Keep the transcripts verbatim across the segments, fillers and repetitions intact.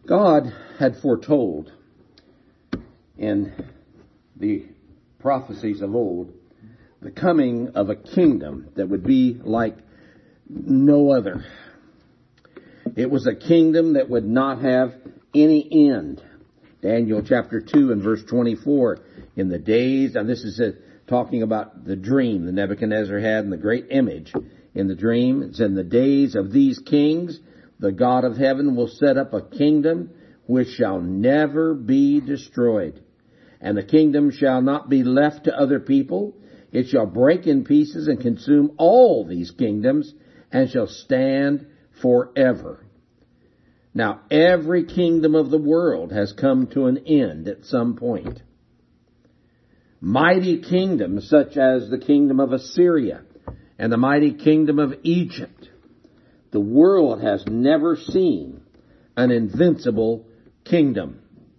God had foretold in the prophecies of old the coming of a kingdom that would be like no other. It was a kingdom that would not have any end. Daniel chapter two and verse twenty-four, in the days, and this is a, talking about the dream that Nebuchadnezzar had and the great image in the dream. It's in the days of these kings, the God of heaven will set up a kingdom which shall never be destroyed. And the kingdom shall not be left to other people. It shall break in pieces and consume all these kingdoms and shall stand forever. Now, every kingdom of the world has come to an end at some point. Mighty kingdoms such as the kingdom of Assyria and the mighty kingdom of Egypt. The world has never seen an invincible kingdom.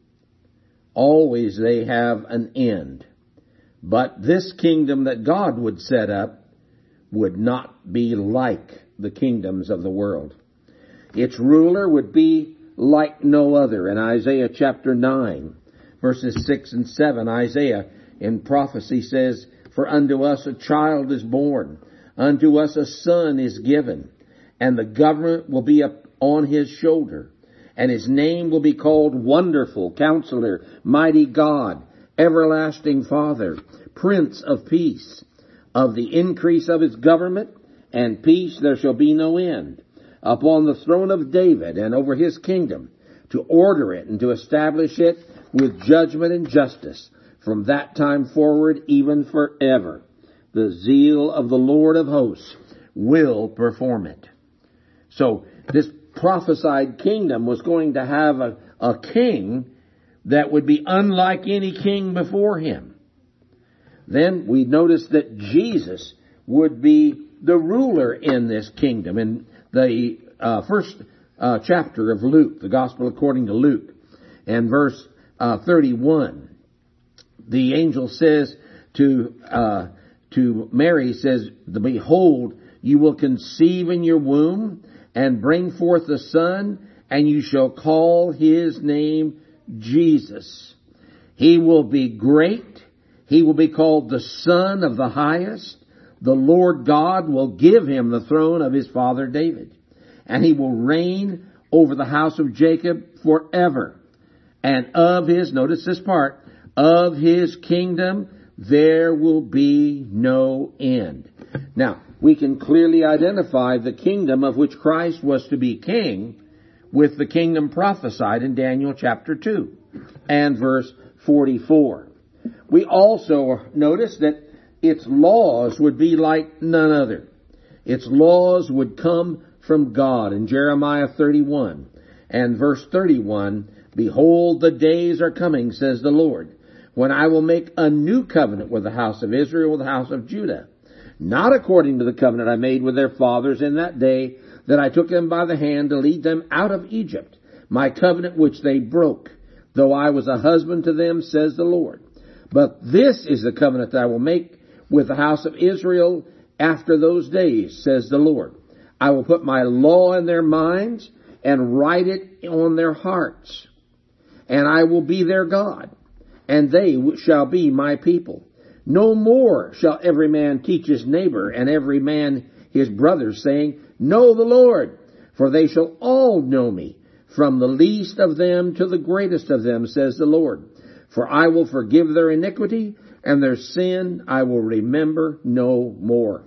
Always they have an end. But this kingdom that God would set up would not be like the kingdoms of the world. Its ruler would be like no other. In Isaiah chapter nine, verses six and seven, Isaiah in prophecy says, "For unto us a child is born, unto us a son is given, and the government will be up on his shoulder. And his name will be called Wonderful, Counselor, Mighty God, Everlasting Father, Prince of Peace. Of the increase of his government and peace there shall be no end. Upon the throne of David and over his kingdom, to order it and to establish it with judgment and justice, from that time forward even forever. The zeal of the Lord of hosts will perform it." So this prophesied kingdom was going to have a, a king that would be unlike any king before him. Then we notice that Jesus would be the ruler in this kingdom. In the uh, first uh, chapter of Luke, the Gospel according to Luke, and verse uh, thirty-one, the angel says to uh, to Mary, says, "Behold, you will conceive in your womb and bring forth a son, and you shall call his name Jesus. He will be great. He will be called the Son of the Highest. The Lord God will give him the throne of his father David, and he will reign over the house of Jacob forever. And of his," notice this part, "of his kingdom there will be no end." Now, we can clearly identify the kingdom of which Christ was to be king with the kingdom prophesied in Daniel chapter two and verse forty-four. We also notice that its laws would be like none other. Its laws would come from God. In Jeremiah thirty-one and verse thirty-one, "Behold, the days are coming, says the Lord, when I will make a new covenant with the house of Israel, with the house of Judah, not according to the covenant I made with their fathers in that day that I took them by the hand to lead them out of Egypt, my covenant which they broke, though I was a husband to them, says the Lord. But this is the covenant that I will make with the house of Israel after those days, says the Lord. I will put my law in their minds and write it on their hearts. And I will be their God, and they shall be my people. No more shall every man teach his neighbor and every man his brother, saying, Know the Lord, for they shall all know me, from the least of them to the greatest of them, says the Lord. For I will forgive their iniquity, and their sin I will remember no more."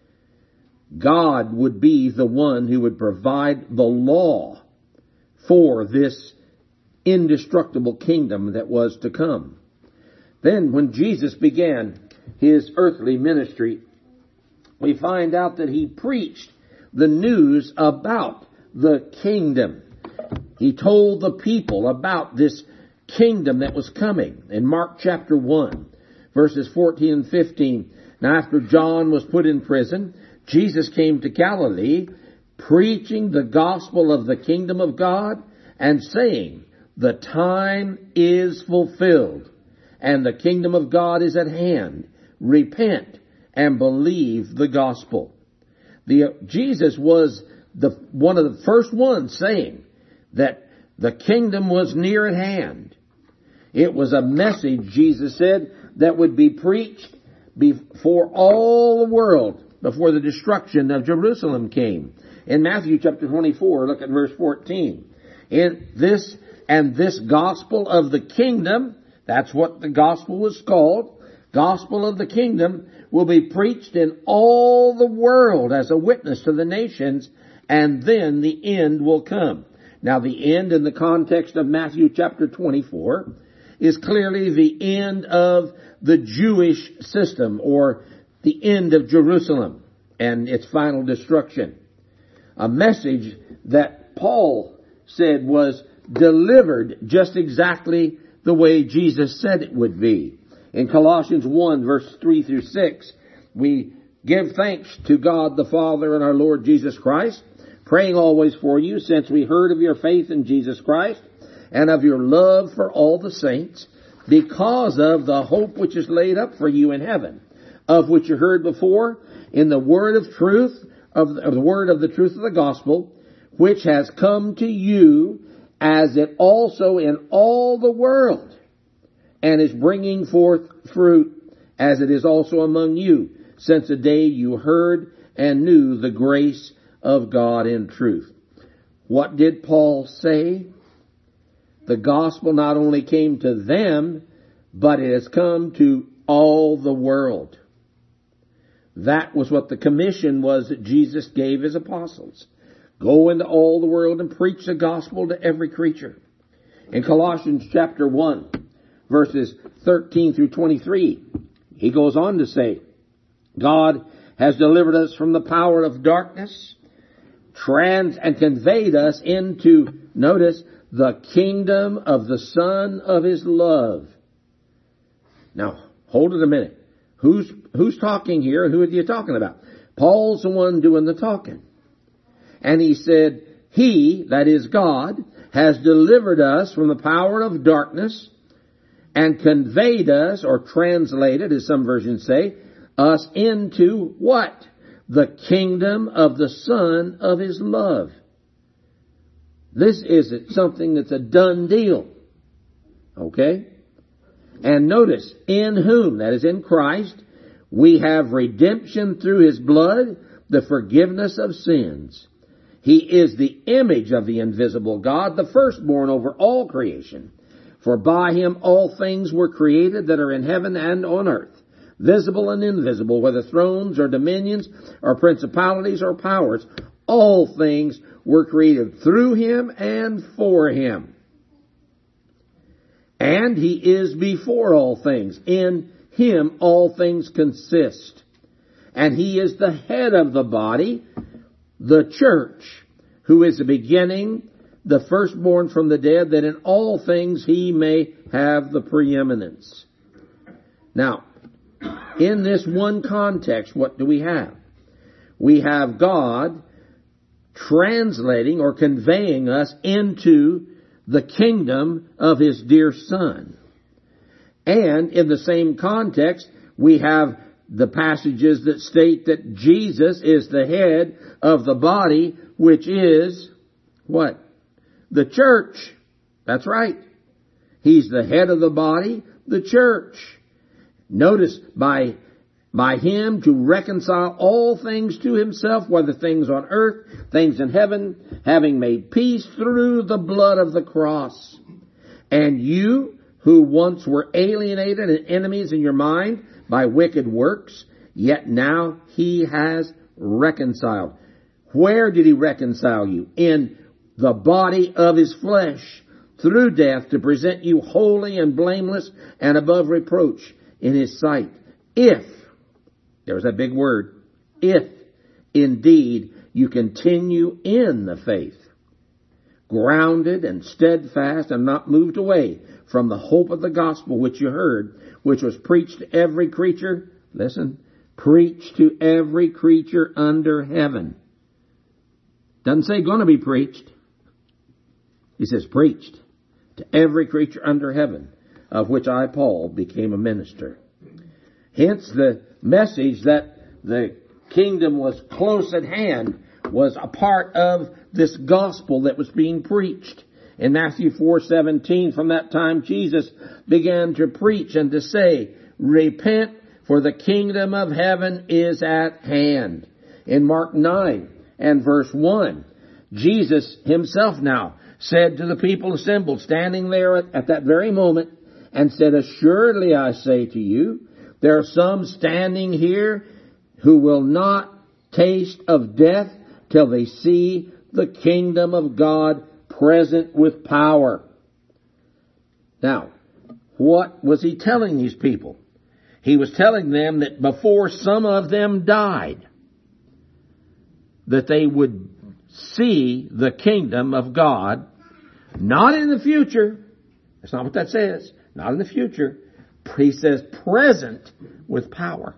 God would be the one who would provide the law for this indestructible kingdom that was to come. Then when Jesus began his earthly ministry, we find out that he preached the news about the kingdom. He told the people about this kingdom that was coming. In Mark chapter one, verses fourteen and fifteen, "Now after John was put in prison, Jesus came to Galilee, preaching the gospel of the kingdom of God, and saying, The time is fulfilled, and the kingdom of God is at hand. Repent and believe the gospel." The, Jesus was the one of the first ones saying that The kingdom was near at hand. It was a message, Jesus said, that would be preached before all the world, before the destruction of Jerusalem came. In Matthew chapter twenty-four, look at verse fourteen. In this, and this gospel of the kingdom, that's what the gospel was called, gospel of the kingdom, will be preached in all the world as a witness to the nations, and then the end will come. Now the end in the context of Matthew chapter twenty-four is clearly the end of the Jewish system, or the end of Jerusalem and its final destruction. A message that Paul said was delivered just exactly the way Jesus said it would be. In Colossians one, verse three through six, we give thanks to God the Father and our Lord Jesus Christ, praying always for you, since we heard of your faith in Jesus Christ and of your love for all the saints, because of the hope which is laid up for you in heaven, of which you heard before in the word of truth, of the, of the word of the truth of the gospel, which has come to you, as it also in all the world, and is bringing forth fruit, as it is also among you, since the day you heard and knew the grace of God in truth. What did Paul say? The gospel not only came to them, but it has come to all the world. That was what the commission was that Jesus gave his apostles. Go into all the world and preach the gospel to every creature. In Colossians chapter one, verses thirteen through twenty-three, he goes on to say, God has delivered us from the power of darkness, trans and conveyed us into, notice, the kingdom of the Son of his love. Now, hold it a minute. Who's, who's talking here, and who are you talking about? Paul's the one doing the talking. And he said, he, that is God, has delivered us from the power of darkness and conveyed us, or translated, as some versions say, us into what? The kingdom of the Son of his love. This isn't something that's a done deal. Okay? And notice, in whom, that is in Christ, we have redemption through his blood, the forgiveness of sins. He is the image of the invisible God, the firstborn over all creation. For by him all things were created that are in heaven and on earth, visible and invisible, whether thrones or dominions or principalities or powers. All things were created through him and for him. And he is before all things. In him all things consist. And he is the head of the body, the church, who is the beginning, the firstborn from the dead, that in all things he may have the preeminence. Now, in this one context, what do we have? We have God translating or conveying us into the kingdom of his dear Son. And in the same context, we have the passages that state that Jesus is the head of the body, which is what? The church. That's right. He's the head of the body, the church. Notice, by by him to reconcile all things to himself, whether things on earth, things in heaven, having made peace through the blood of the cross. And you, who once were alienated and enemies in your mind by wicked works, yet now he has reconciled. Where did he reconcile you? In the body of his flesh, through death, to present you holy and blameless and above reproach in his sight. If, there's that big word, if indeed you continue in the faith, grounded and steadfast and not moved away from the hope of the gospel which you heard, which was preached to every creature, listen, preached to every creature under heaven. Doesn't say going to be preached. He says preached to every creature under heaven, of which I, Paul, became a minister. Hence the message that the kingdom was close at hand was a part of this gospel that was being preached. In Matthew four seventeen, from that time Jesus began to preach and to say, repent, for the kingdom of heaven is at hand. In Mark nine and verse one, Jesus himself now said to the people assembled, standing there at, at that very moment, and said, assuredly I say to you, there are some standing here who will not taste of death till they see the kingdom of God present with power. Now, what was he telling these people? He was telling them that before some of them died, that they would see the kingdom of God, not in the future. That's not what that says. Not in the future. He says present with power.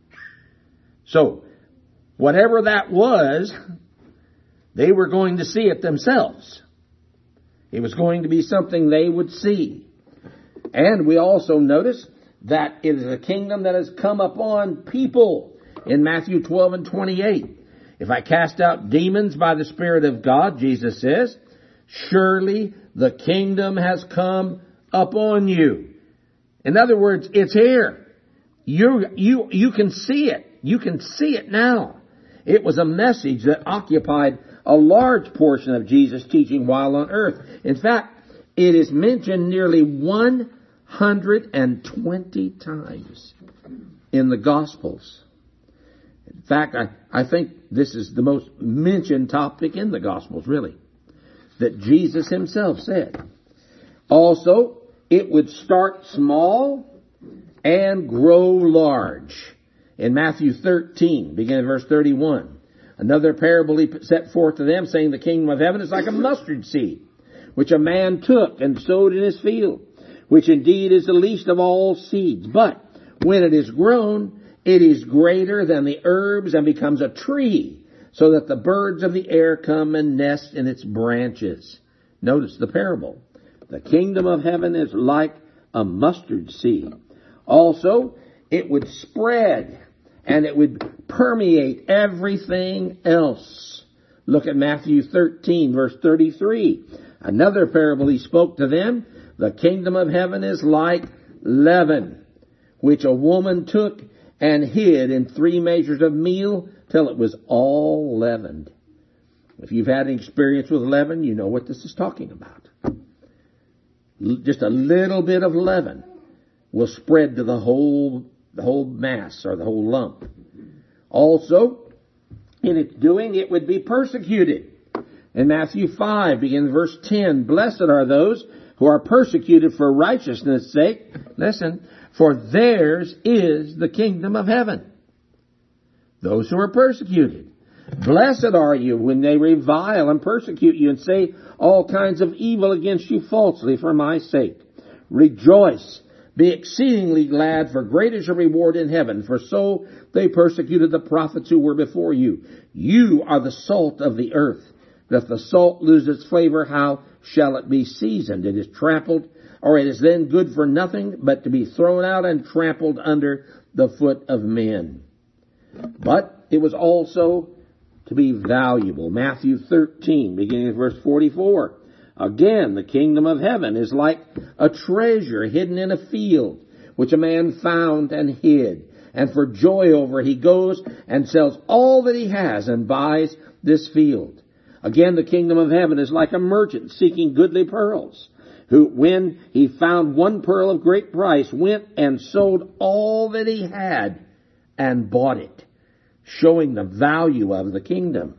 So, whatever that was, they were going to see it themselves. It was going to be something they would see. And we also notice that it is a kingdom that has come upon people in Matthew twelve and twenty-eight. If I cast out demons by the Spirit of God, Jesus says, surely the kingdom has come upon you. In other words, it's here. You, you, you can see it. You can see it now. It was a message that occupied a large portion of Jesus' teaching while on earth. In fact, it is mentioned nearly one hundred twenty times in the Gospels. In fact, I, I think this is the most mentioned topic in the Gospels, really, that Jesus himself said. Also, it would start small and grow large. In Matthew thirteen, beginning at verse thirty-one, another parable he set forth to them, saying, the kingdom of heaven is like a mustard seed, which a man took and sowed in his field, which indeed is the least of all seeds. But when it is grown, it is greater than the herbs and becomes a tree, so that the birds of the air come and nest in its branches. Notice the parable. The kingdom of heaven is like a mustard seed. Also, it would spread and it would permeate everything else. Look at Matthew thirteen, verse thirty-three. Another parable he spoke to them. The kingdom of heaven is like leaven, which a woman took and hid in three measures of meal till it was all leavened. If you've had any experience with leaven, you know what this is talking about. Just a little bit of leaven will spread to the whole, the whole mass or the whole lump. Also, in its doing, it would be persecuted. In Matthew five, beginning verse ten, blessed are those who are persecuted for righteousness' sake. Listen, for theirs is the kingdom of heaven. Those who are persecuted. Blessed are you when they revile and persecute you and say all kinds of evil against you falsely for my sake. Rejoice, be exceedingly glad, for great is your reward in heaven, for so they persecuted the prophets who were before you. You are the salt of the earth. But if the salt lose its flavor, how shall it be seasoned? It is trampled, or it is then good for nothing but to be thrown out and trampled under the foot of men. But it was also to be valuable. Matthew thirteen, beginning at verse forty-four. Again, the kingdom of heaven is like a treasure hidden in a field, which a man found and hid. And for joy over it, he goes and sells all that he has and buys this field. Again, the kingdom of heaven is like a merchant seeking goodly pearls, who, when he found one pearl of great price, went and sold all that he had and bought it, showing the value of the kingdom.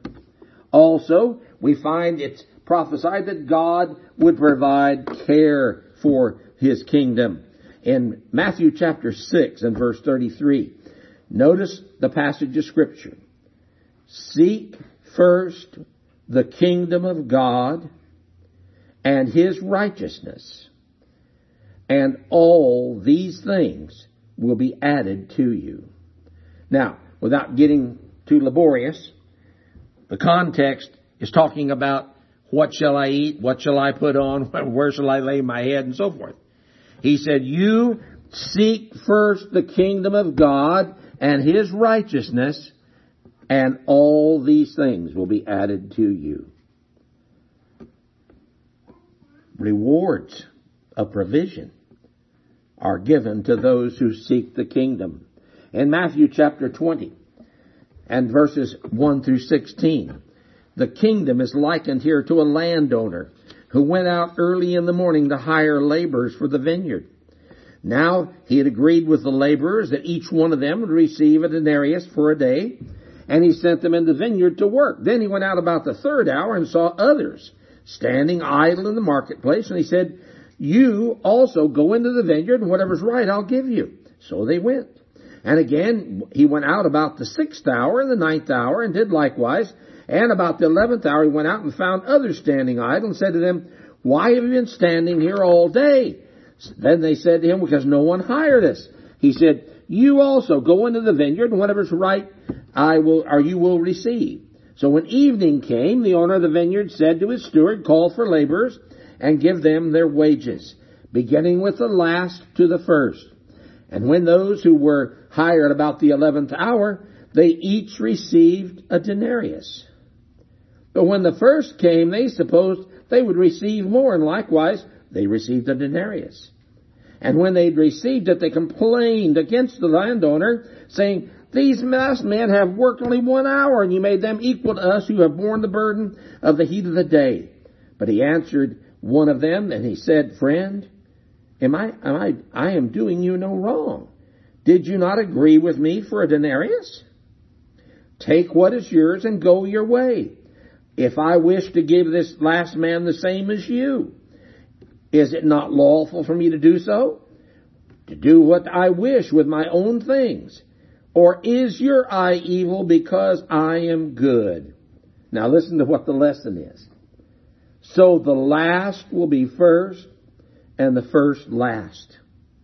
Also, we find it's prophesied that God would provide care for his kingdom. In Matthew chapter six and verse thirty-three, notice the passage of Scripture. Seek first the kingdom of God and his righteousness, and all these things will be added to you. Now, without getting too laborious, the context is talking about what shall I eat, what shall I put on, where shall I lay my head, and so forth. He said, you seek first the kingdom of God and his righteousness, and all these things will be added to you. rewards of provision are given to those who seek the kingdom. In Matthew chapter twenty and verses one through sixteen, the kingdom is likened here to a landowner who went out early in the morning to hire laborers for the vineyard. Now he had agreed with the laborers that each one of them would receive a denarius for a day, and he sent them in the vineyard to work. Then he went out about the third hour and saw others standing idle in the marketplace, and he said, "You also go into the vineyard, and whatever's right I'll give you." So they went. And again he went out about the sixth hour and the ninth hour, and did likewise. And about the eleventh hour he went out and found others standing idle, and said to them, "Why have you been standing here all day?" Then they said to him, "Because no one hired us." He said, "You also go into the vineyard, and whatever's right I will, or you will receive." So when evening came, the owner of the vineyard said to his steward, "Call for laborers and give them their wages, beginning with the last to the first." And when those who were hired about the eleventh hour, they each received a denarius. But when the first came, they supposed they would receive more, and likewise they received a denarius. And when they'd received it, they complained against the landowner, saying, "These last men have worked only one hour, and you made them equal to us who have borne the burden of the heat of the day." But he answered one of them, and he said, "Friend, am I, am I, I am doing you no wrong. Did you not agree with me for a denarius? Take what is yours and go your way. If I wish to give this last man the same as you, is it not lawful for me to do so? To do what I wish with my own things? Or is your eye evil because I am good?" Now listen to what the lesson is. "So the last will be first, and the first last."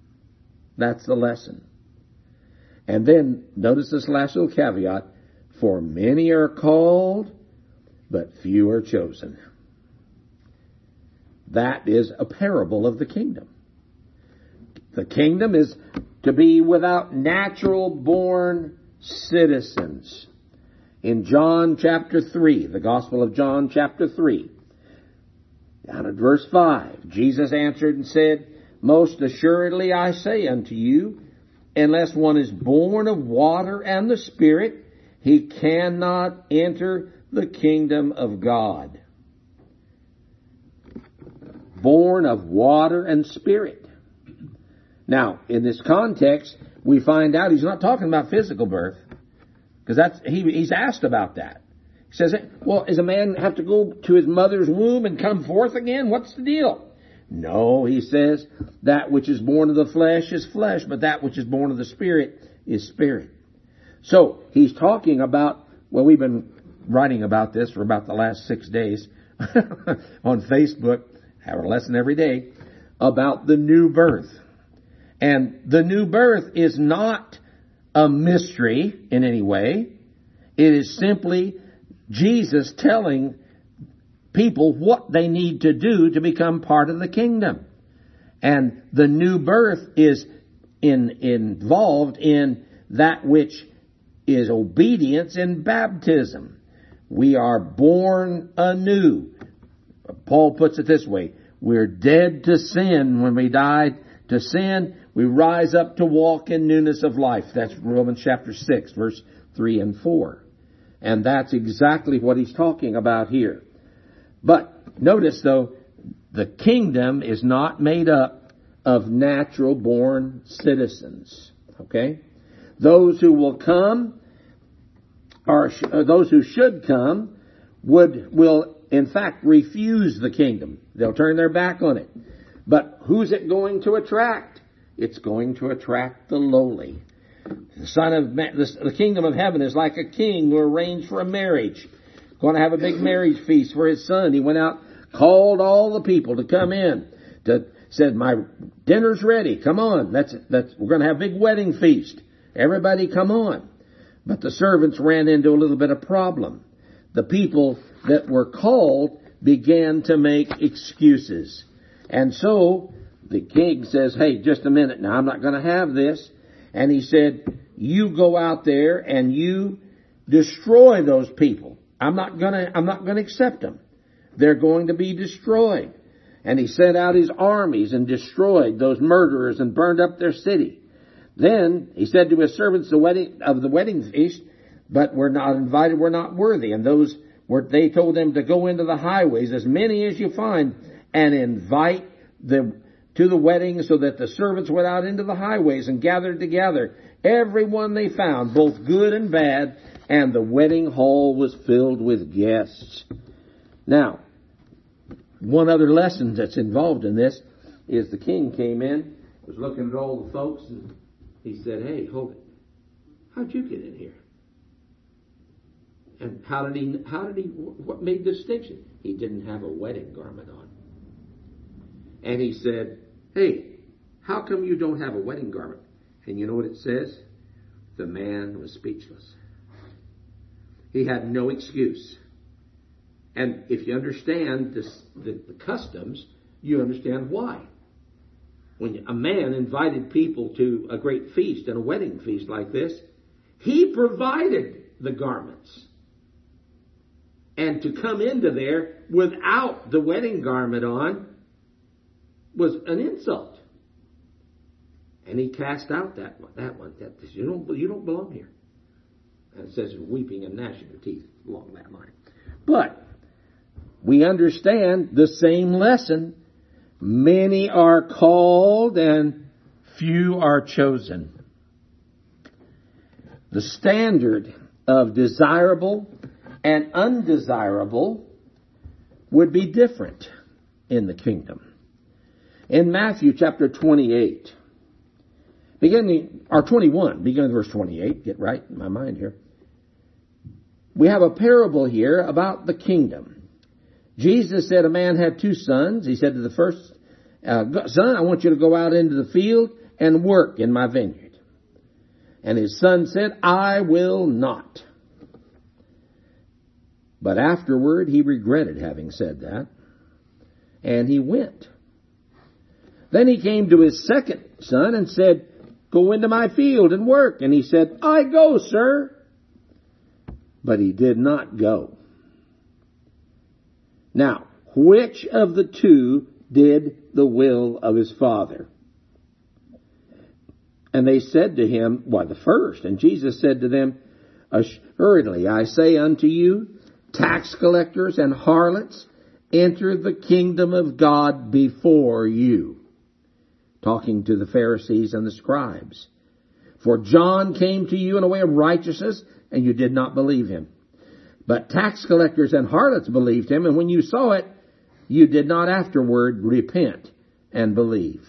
That's the lesson. And then notice this last little caveat. "For many are called, but few are chosen." That is a parable of the kingdom. The kingdom is to be without natural born citizens. In John chapter three, the Gospel of John chapter three, down at verse five, Jesus answered and said, "Most assuredly I say unto you, unless one is born of water and the Spirit, he cannot enter the kingdom of God." Born of water and Spirit. Now, in this context, we find out he's not talking about physical birth, because that's he, he's asked about that. He says, "Well, does a man have to go to his mother's womb and come forth again? What's the deal?" No, he says, "That which is born of the flesh is flesh, but that which is born of the Spirit is spirit." So he's talking about, well, we've been writing about this for about the last six days on Facebook, have a lesson every day, about the new birth. And the new birth is not a mystery in any way. It is simply Jesus telling people what they need to do to become part of the kingdom. And the new birth is in, involved in that which is obedience in baptism. We are born anew. Paul puts it this way: we're dead to sin. When we died to sin, we rise up to walk in newness of life. That's Romans chapter six, verse three and four. And that's exactly what he's talking about here. But notice, though, the kingdom is not made up of natural born citizens. Okay? Those who will come, or those who should come, would will in fact refuse the kingdom. They'll turn their back on it. But who's it going to attract? It's going to attract the lowly. The son of man, the kingdom of heaven is like a king who arranged for a marriage. Going to have a big marriage feast for his son. He went out, called all the people to come in. To said, "My dinner's ready. Come on. That's that's. We're going to have a big wedding feast. Everybody, come on." But the servants ran into a little bit of problem. The people that were called began to make excuses, and so the king says, "Hey, just a minute now. I'm not going to have this." And he said, "You go out there and you destroy those people. I'm not going to, I'm not going to accept them. They're going to be destroyed." And he sent out his armies and destroyed those murderers and burned up their city. Then he said to his servants the wedding of the wedding feast, but we're not invited, we're not worthy. And those were, they told them to go into the highways, as many as you find, and invite them to the wedding, so that the servants went out into the highways and gathered together everyone they found, both good and bad, and the wedding hall was filled with guests. Now, one other lesson that's involved in this is the king came in, was looking at all the folks, and he said, "Hey, hold it. How'd you get in here? And how did he, how did he, what made the distinction?" He didn't have a wedding garment on. And he said, "Hey, how come you don't have a wedding garment?" And you know what it says? The man was speechless. He had no excuse. And if you understand this, the, the customs, you understand why. When a man invited people to a great feast and a wedding feast like this, he provided the garments. And to come into there without the wedding garment on was an insult. And he cast out that one. That one. That you don't. You don't belong here. And it says weeping and gnashing of teeth along that line. But we understand the same lesson. Many are called and few are chosen. The standard of desirable and undesirable would be different in the kingdom. In Matthew chapter twenty-eight, beginning, or twenty-one, beginning with verse twenty-eight, get right in my mind here. We have a parable here about the kingdom. Jesus said a man had two sons. He said to the first uh, son, "I want you to go out into the field and work in my vineyard." And his son said, "I will not." But afterward he regretted having said that, and he went. Then he came to his second son and said, "Go into my field and work." And he said, "I go, sir." But he did not go. Now, which of the two did the will of his father? And they said to him, "Why, the first." And Jesus said to them, "Assuredly, I say unto you, tax collectors and harlots enter the kingdom of God before you." Talking to the Pharisees and the scribes. "For John came to you in a way of righteousness, and you did not believe him. But tax collectors and harlots believed him, and when you saw it, you did not afterward repent and believe."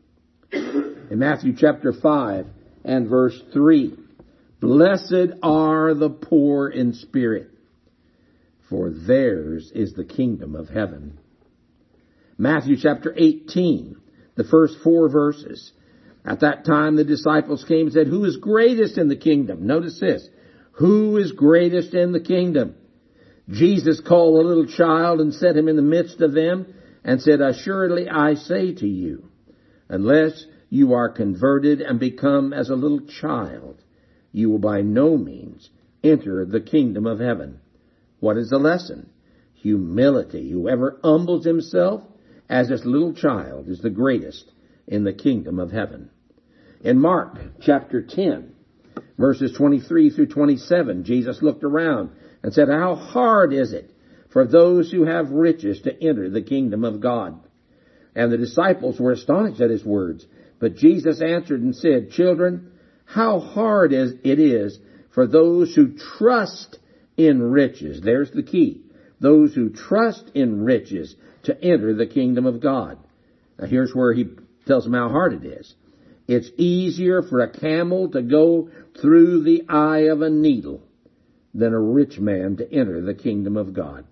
In Matthew chapter five and verse three, "Blessed are the poor in spirit, for theirs is the kingdom of heaven." Matthew chapter eighteen, the first four verses. "At that time the disciples came and said, 'Who is greatest in the kingdom?'" Notice this. "Who is greatest in the kingdom?" Jesus called a little child and set him in the midst of them and said, "Assuredly I say to you, unless you are converted and become as a little child, you will by no means enter the kingdom of heaven." What is the lesson? Humility. Whoever humbles himself as this little child is the greatest in the kingdom of heaven. In Mark chapter ten, verses twenty-three through twenty-seven, Jesus looked around and said, "How hard is it for those who have riches to enter the kingdom of God?" And the disciples were astonished at his words. But Jesus answered and said, "Children, how hard is it is for those who trust in riches." There's the key. Those who trust in riches to enter the kingdom of God. Now here's where he tells them how hard it is. It's easier for a camel to go through the eye of a needle than a rich man to enter the kingdom of God.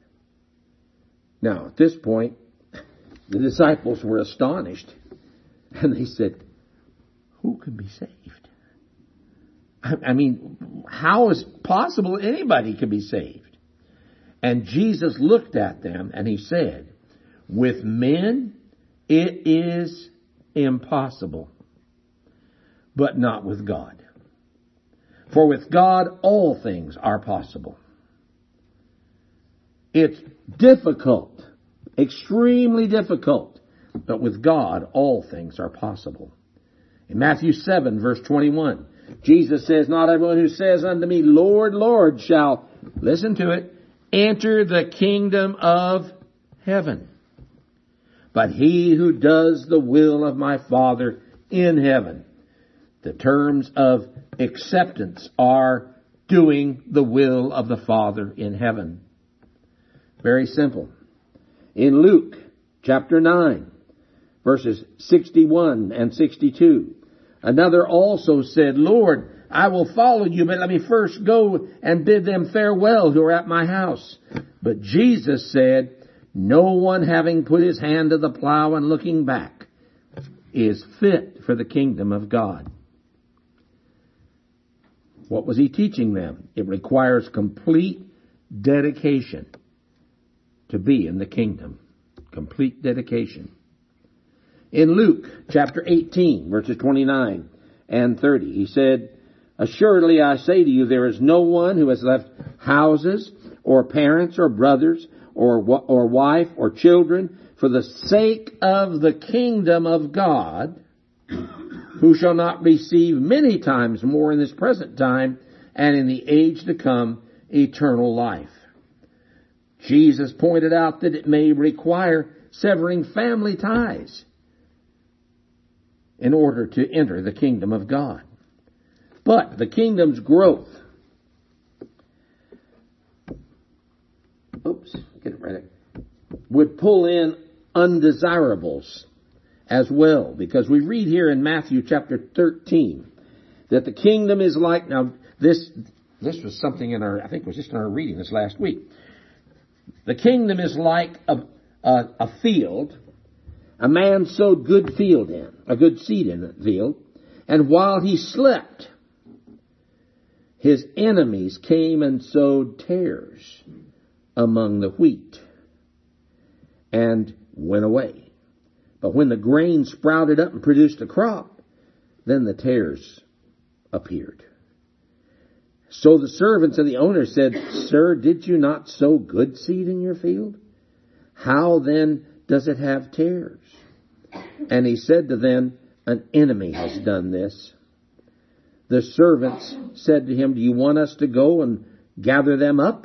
Now, at this point, the disciples were astonished. And they said, "Who can be saved?" I mean, how is it possible anybody can be saved? And Jesus looked at them and he said, "With men it is impossible, but not with God. For with God all things are possible." It's difficult Extremely difficult. But with God, all things are possible. In Matthew seven, verse twenty-one, Jesus says, not everyone who says unto me, Lord, Lord, shall, listen to it, enter the kingdom of heaven, but he who does the will of my Father in heaven. The terms of acceptance are doing the will of the Father in heaven. Very simple. In Luke chapter nine, verses sixty-one and sixty-two, another also said, Lord, I will follow you, but let me first go and bid them farewell who are at my house. But Jesus said, no one having put his hand to the plow and looking back is fit for the kingdom of God. What was he teaching them? It requires complete dedication to be in the kingdom. Complete dedication. In Luke chapter eighteen, verses twenty-nine and thirty, he said, assuredly I say to you, there is no one who has left houses or parents or brothers or or wife or children for the sake of the kingdom of God, who shall not receive many times more in this present time and in the age to come eternal life. Jesus pointed out that it may require severing family ties in order to enter the kingdom of God. But the kingdom's growth, oops, get it right, would pull in undesirables as well, because we read here in Matthew chapter thirteen that the kingdom is like, now this this was something in our, I think it was just in our reading this last week. The kingdom is like a, a, a field. A man sowed good field in, a good seed in the field, and while he slept, his enemies came and sowed tares among the wheat and went away. But when the grain sprouted up and produced a crop, then the tares appeared. So the servants of the owner said, Sir, did you not sow good seed in your field? How then does it have tares? And he said to them, an enemy has done this. The servants said to him, do you want us to go and gather them up?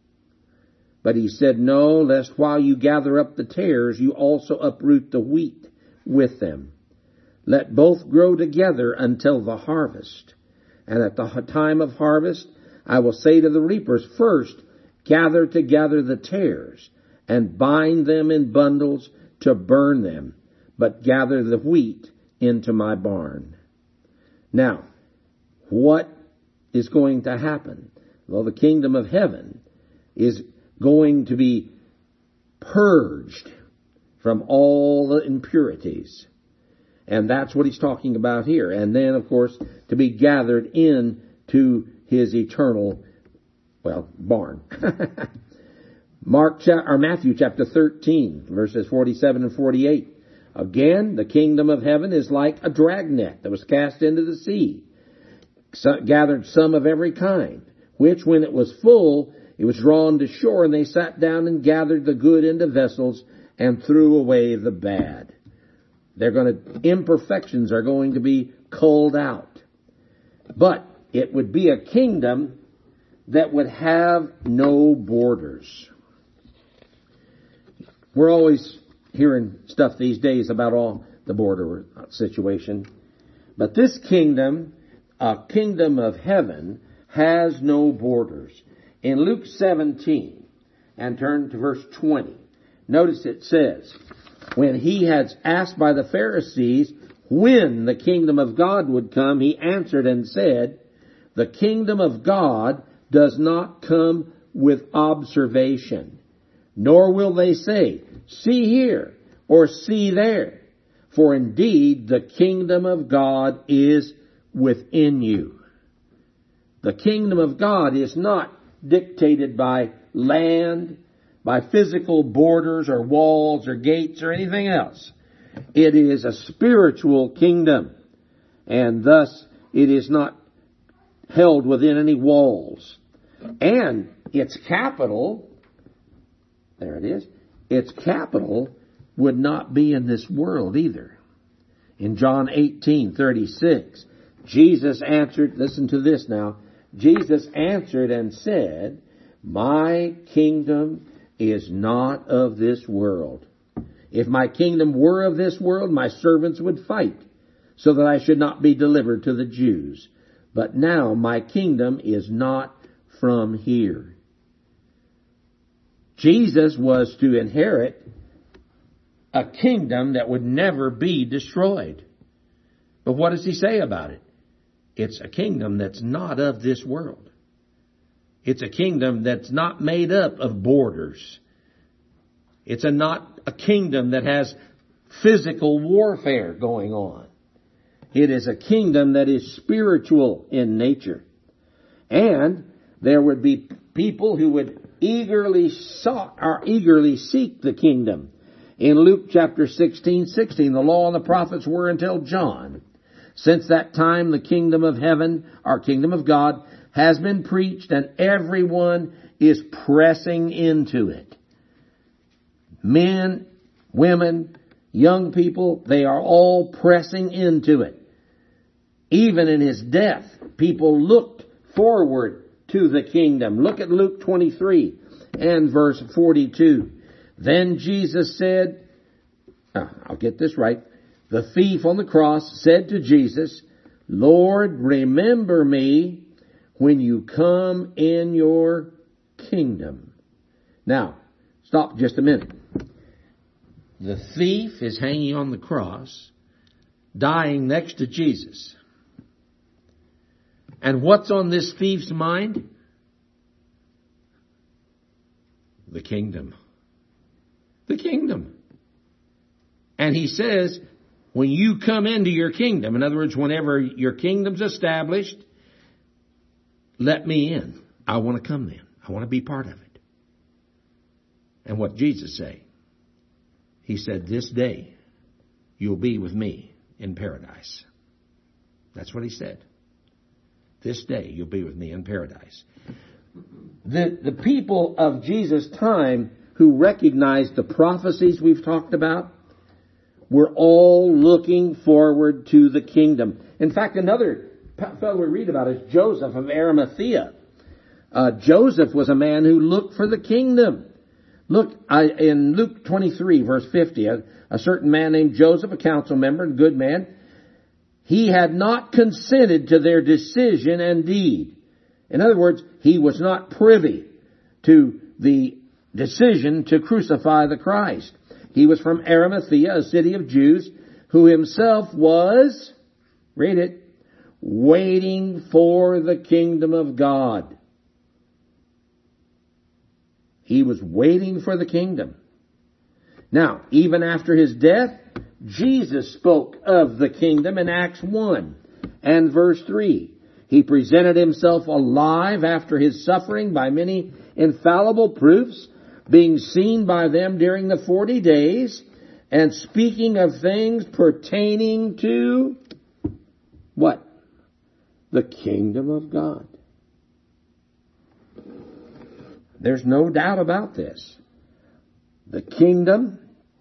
But he said, no, lest while you gather up the tares, you also uproot the wheat with them. Let both grow together until the harvest. And at the time of harvest, I will say to the reapers, first, gather together the tares and bind them in bundles to burn them, but gather the wheat into my barn. Now, what is going to happen? Well, the kingdom of heaven is going to be purged from all the impurities. And that's what he's talking about here. And then, of course, to be gathered in to his eternal, well, barn. Mark or Matthew chapter thirteen, verses forty-seven and forty-eight. Again, the kingdom of heaven is like a dragnet that was cast into the sea, so, gathered some of every kind, which when it was full, it was drawn to shore, and they sat down and gathered the good into vessels and threw away the bad. They're going to, imperfections are going to be culled out. But it would be a kingdom that would have no borders. We're always hearing stuff these days about all the border situation. But this kingdom, a kingdom of heaven, has no borders. In Luke seventeen, and turn to verse twenty, notice it says, when he had asked by the Pharisees when the kingdom of God would come, he answered and said, the kingdom of God does not come with observation, nor will they say, see here or see there. For indeed the kingdom of God is within you. The kingdom of God is not dictated by land, by physical borders or walls or gates or anything else. It is a spiritual kingdom, and thus it is not held within any walls. And its capital, there it is, its capital would not be in this world either. In John eighteen thirty-six, Jesus answered, listen to this now, Jesus answered and said, my kingdom is not of this world. If my kingdom were of this world, my servants would fight, so that I should not be delivered to the Jews. But now my kingdom is not from here. Jesus was to inherit a kingdom that would never be destroyed. But what does he say about it? It's a kingdom that's not of this world. It's a kingdom that's not made up of borders. It's a not a kingdom that has physical warfare going on. It is a kingdom that is spiritual in nature. And there would be people who would eagerly sought or eagerly seek the kingdom. In Luke chapter sixteen, sixteen, the law and the prophets were until John. Since that time, the kingdom of heaven, our kingdom of God, has been preached, and everyone is pressing into it. Men, women, young people, they are all pressing into it. Even in his death, people looked forward to the kingdom. Look at Luke twenty-three and verse forty-two. Then Jesus said, oh, I'll get this right. The thief on the cross said to Jesus, Lord, remember me when you come in your kingdom. Now, stop just a minute. The thief is hanging on the cross, dying next to Jesus. And what's on this thief's mind? The kingdom. The kingdom. And he says, when you come into your kingdom, in other words, whenever your kingdom's established, let me in. I want to come then. I want to be part of it. And what did Jesus say? He said, this day you'll be with me in paradise. That's what he said. This day you'll be with me in paradise. The, the people of Jesus' time who recognized the prophecies we've talked about were all looking forward to the kingdom. In fact, another fellow we read about is Joseph of Arimathea. Uh, Joseph was a man who looked for the kingdom. Look, I, in Luke twenty-three, verse fifty, a, a certain man named Joseph, a council member, a good man, he had not consented to their decision and deed. In other words, he was not privy to the decision to crucify the Christ. He was from Arimathea, a city of Jews, who himself was, read it, waiting for the kingdom of God. He was waiting for the kingdom. Now, even after his death, Jesus spoke of the kingdom in Acts one and verse three. He presented himself alive after his suffering by many infallible proofs, being seen by them during the forty days, and speaking of things pertaining to what? The kingdom of God. There's no doubt about this. The kingdom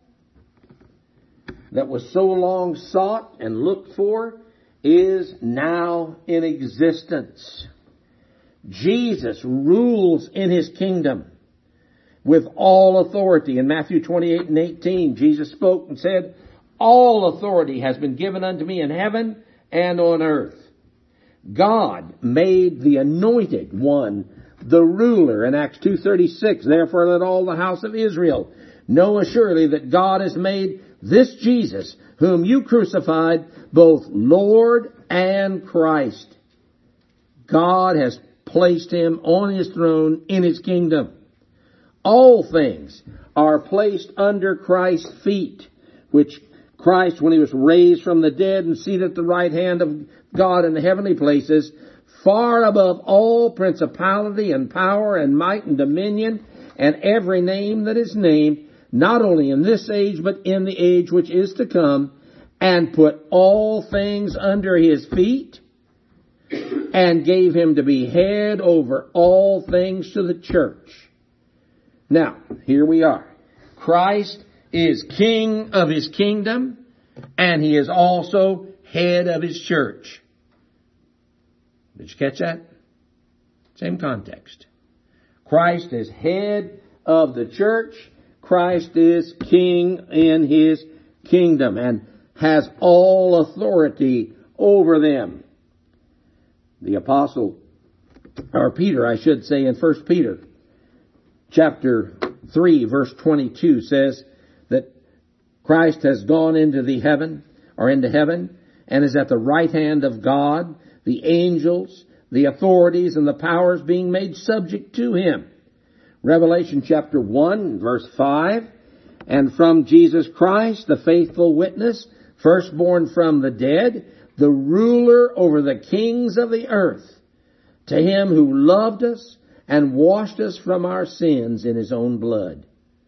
that was so long sought and looked for is now in existence. Jesus rules in his kingdom with all authority. In Matthew twenty-eight and eighteen, Jesus spoke and said, all authority has been given unto me in heaven and on earth. God made the anointed one the ruler in Acts two thirty-six. Therefore let all the house of Israel know assuredly that God has made this Jesus, whom you crucified, both Lord and Christ. God has placed him on his throne in his kingdom. All things are placed under Christ's feet, which Christ, when he was raised from the dead and seated at the right hand of God in the heavenly places, far above all principality and power and might and dominion and every name that is named, not only in this age, but in the age which is to come, and put all things under his feet, and gave him to be head over all things to the church. Now, here we are. Christ is King of His kingdom, and He is also head of His church. Did you catch that? Same context. Christ is head of the church. Christ is King in His kingdom and has all authority over them. The apostle, or Peter, I should say, in First Peter chapter three, verse twenty-two says that Christ has gone into the heaven, or into heaven, and is at the right hand of God, the angels, the authorities, and the powers being made subject to Him. Revelation chapter one, verse five, and from Jesus Christ, the faithful witness, firstborn from the dead, the ruler over the kings of the earth, to Him who loved us and washed us from our sins in His own blood.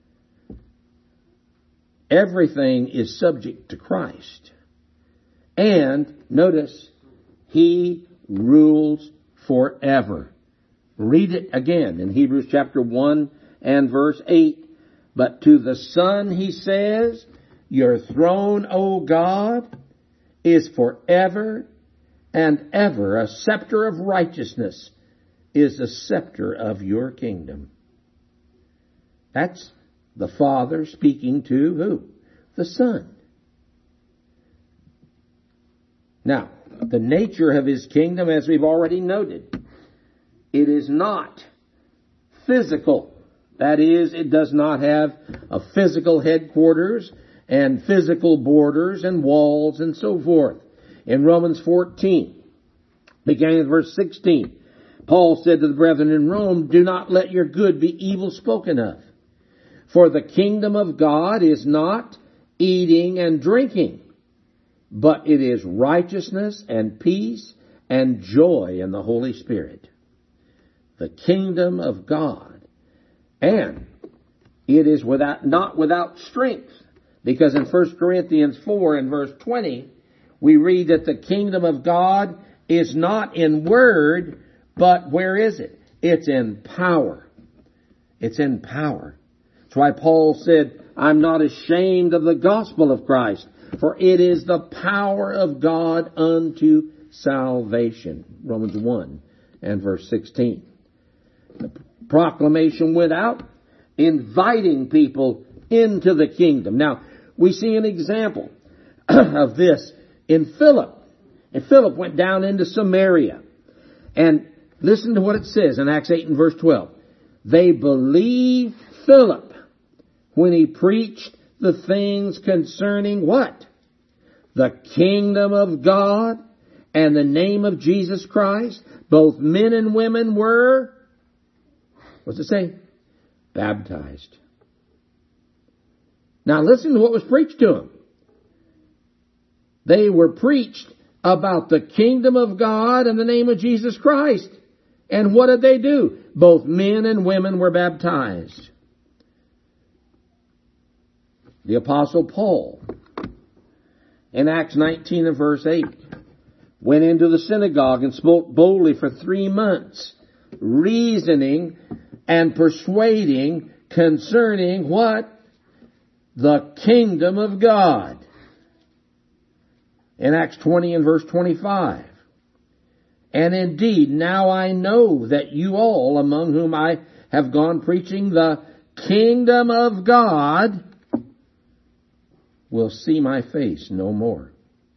Everything is subject to Christ. And, notice, He rules forever. Read it again in Hebrews chapter one and verse eight. But to the Son He says, your throne, O God, is forever and ever. A scepter of righteousness is the scepter of your kingdom. That's the Father speaking to who? The Son. Now, the nature of His kingdom, as we've already noted, it is not physical. That is, it does not have a physical headquarters and physical borders and walls and so forth. In Romans fourteen, beginning with verse sixteen, Paul said to the brethren in Rome, do not let your good be evil spoken of. For the kingdom of God is not eating and drinking, but it is righteousness and peace and joy in the Holy Spirit. The kingdom of God. And it is without, not without strength. Because in First Corinthians four and verse twenty, we read that the kingdom of God is not in word, but where is it? It's in power. It's in power. That's why Paul said, I'm not ashamed of the gospel of Christ, for it is the power of God unto salvation. Romans one and verse sixteen. The proclamation went out, inviting people into the kingdom. Now, we see an example of this in Philip. And Philip went down into Samaria. And listen to what it says in Acts eight and verse twelve. They believed Philip when he preached the things concerning what? The kingdom of God and the name of Jesus Christ. Both men and women were, what's it say? Baptized. Now listen to what was preached to them. They were preached about the kingdom of God and the name of Jesus Christ. And what did they do? Both men and women were baptized. The Apostle Paul, in Acts nineteen and verse eight, went into the synagogue and spoke boldly for three months, reasoning and persuading concerning what? The kingdom of God. In Acts twenty and verse twenty-five. And indeed, now I know that you all, among whom I have gone preaching the kingdom of God, will see my face no more.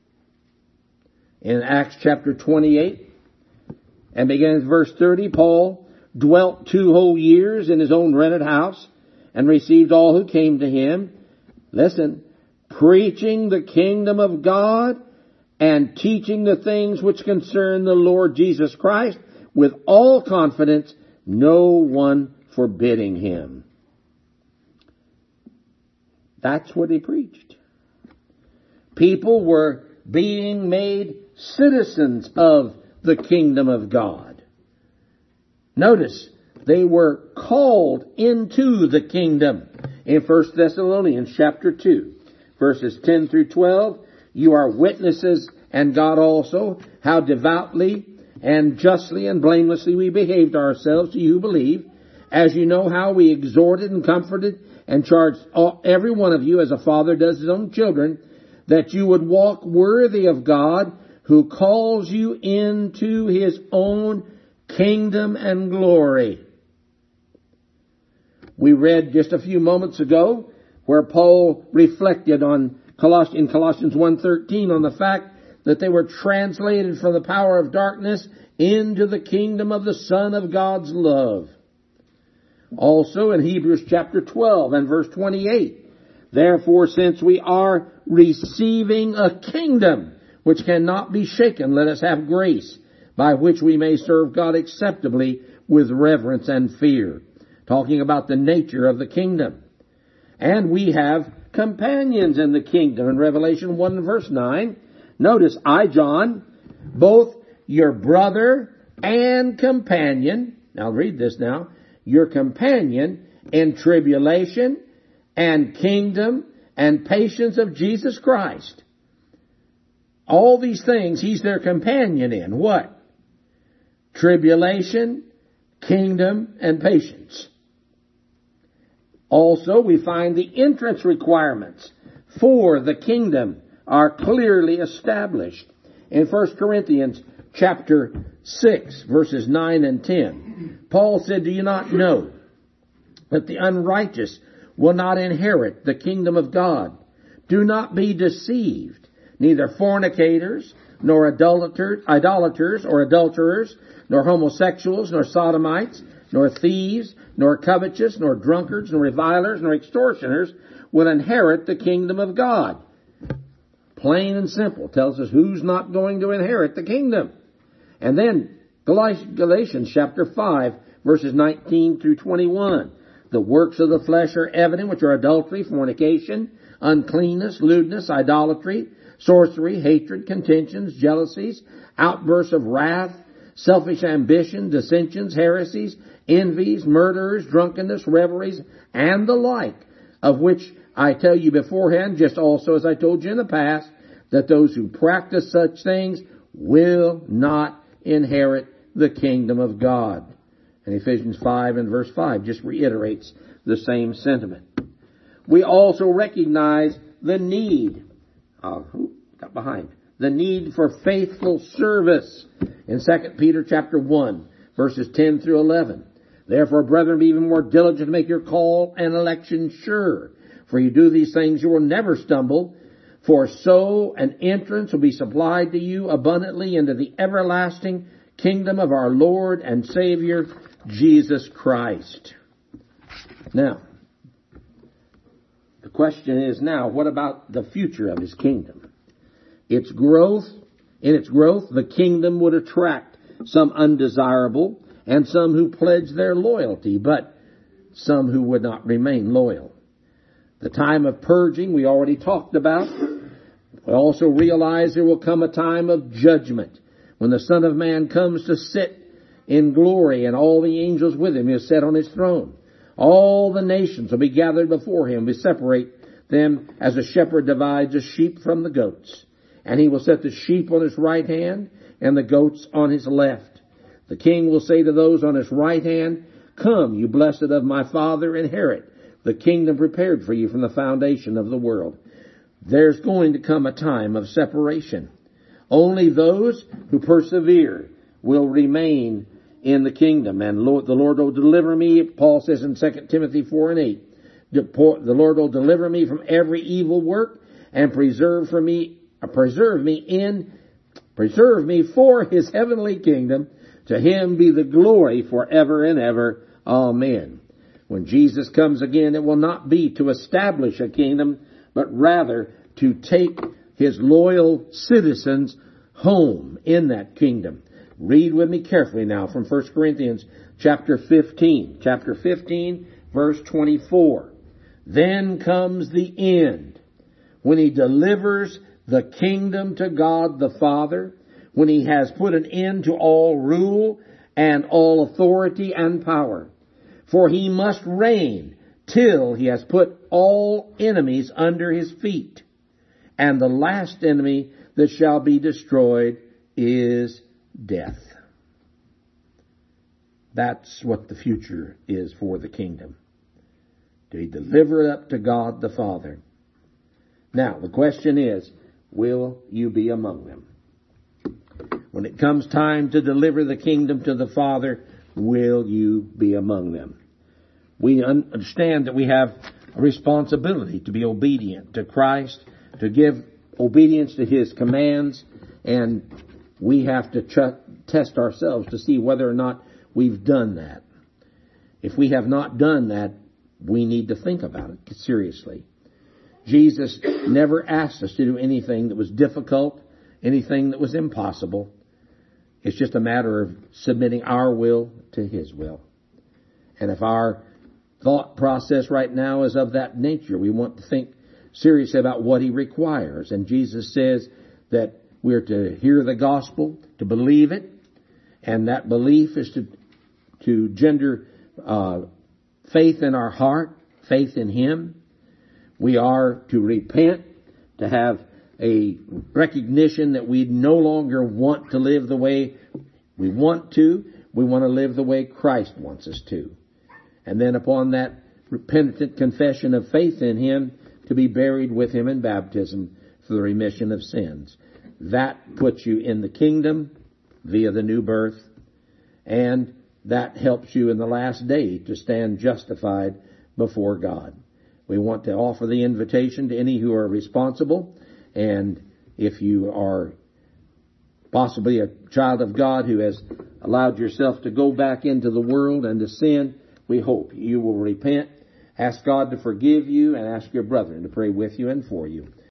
In Acts chapter twenty-eight, and beginning at verse thirty, Paul dwelt two whole years in his own rented house, and received all who came to him. Listen, preaching the kingdom of God, and teaching the things which concern the Lord Jesus Christ with all confidence, no one forbidding him. That's what he preached. People were being made citizens of the kingdom of God. Notice, they were called into the kingdom. In First Thessalonians chapter two, verses ten through twelve, you are witnesses, and God also, how devoutly and justly and blamelessly we behaved ourselves to you who believe, as you know how we exhorted and comforted and charged all, every one of you, as a father does his own children, that you would walk worthy of God, who calls you into his own kingdom and glory. We read just a few moments ago where Paul reflected on Coloss- in Colossians one thirteen on the fact that they were translated from the power of darkness into the kingdom of the Son of God's love. Also in Hebrews chapter twelve and verse twenty-eight, therefore, since we are receiving a kingdom which cannot be shaken, let us have grace by which we may serve God acceptably with reverence and fear. Talking about the nature of the kingdom. And we have companions in the kingdom. In Revelation one verse nine, notice, I, John, both your brother and companion, now read this now, your companion in tribulation and kingdom and patience of Jesus Christ. All these things, he's their companion in. What? Tribulation, kingdom, and patience. Also, we find the entrance requirements for the kingdom are clearly established. In First Corinthians chapter six, verses nine and ten, Paul said, do you not know that the unrighteous will not inherit the kingdom of God? Do not be deceived. Neither fornicators, nor idolaters, idolaters or adulterers, nor homosexuals, nor sodomites, nor thieves, nor covetous, nor drunkards, nor revilers, nor extortioners will inherit the kingdom of God. Plain and simple. Tells us who's not going to inherit the kingdom. And then Galatians chapter five, verses nineteen through twenty-one. The works of the flesh are evident, which are adultery, fornication, uncleanness, lewdness, idolatry, sorcery, hatred, contentions, jealousies, outbursts of wrath, selfish ambition, dissensions, heresies, envies, murders, drunkenness, revelries, and the like, of which I tell you beforehand, just also as I told you in the past, that those who practice such things will not inherit the kingdom of God. And Ephesians five and verse five just reiterates the same sentiment. We also recognize the need, oh, got behind, the need for faithful service in Second Peter chapter one, verses ten through eleven. Therefore, brethren, be even more diligent to make your call and election sure. For you do these things, you will never stumble. For so an entrance will be supplied to you abundantly into the everlasting kingdom of our Lord and Savior, Jesus Christ. Now, the question is now, what about the future of his kingdom? Its growth, in its growth, the kingdom would attract some undesirable and some who pledged their loyalty, but some who would not remain loyal. The time of purging we already talked about. We also realize there will come a time of judgment when the Son of Man comes to sit in glory and all the angels with him is set on his throne. All the nations will be gathered before him. We separate them as a shepherd divides the sheep from the goats. And he will set the sheep on his right hand and the goats on his left. The king will say to those on his right hand, come, you blessed of my Father, inherit the kingdom prepared for you from the foundation of the world. There's going to come a time of separation. Only those who persevere will remain in the kingdom. And Lord, the Lord will deliver me, Paul says in Second Timothy four and eight, the Lord will deliver me from every evil work and preserve for me, preserve me in, preserve me for his heavenly kingdom. To him be the glory forever and ever. Amen. When Jesus comes again, it will not be to establish a kingdom, but rather to take his loyal citizens home in that kingdom. Read with me carefully now from First Corinthians chapter fifteen. Chapter fifteen, verse twenty-four. Then comes the end, when he delivers the kingdom to God the Father, when he has put an end to all rule and all authority and power. For he must reign till he has put all enemies under his feet. And the last enemy that shall be destroyed is death. That's what the future is for the kingdom. to deliver it up to God the Father. Now, the question is, will you be among them? When it comes time to deliver the kingdom to the Father, will you be among them? We understand that we have a responsibility to be obedient to Christ, to give obedience to His commands, and we have to ch- test ourselves to see whether or not we've done that. If we have not done that, we need to think about it seriously. Jesus never asked us to do anything that was difficult, anything that was impossible. It's just a matter of submitting our will to His will. And if our thought process right now is of that nature, we want to think seriously about what He requires. And Jesus says that we're to hear the gospel, to believe it, and that belief is to to gender uh, faith in our heart, faith in Him. We are to repent, to have a recognition that we no longer want to live the way we want to. We want to live the way Christ wants us to. And then upon that repentant confession of faith in Him, to be buried with Him in baptism for the remission of sins. That puts you in the kingdom via the new birth, and that helps you in the last day to stand justified before God. We want to offer the invitation to any who are responsible, and if you are possibly a child of God who has allowed yourself to go back into the world and to sin, we hope you will repent, ask God to forgive you, and ask your brethren to pray with you and for you.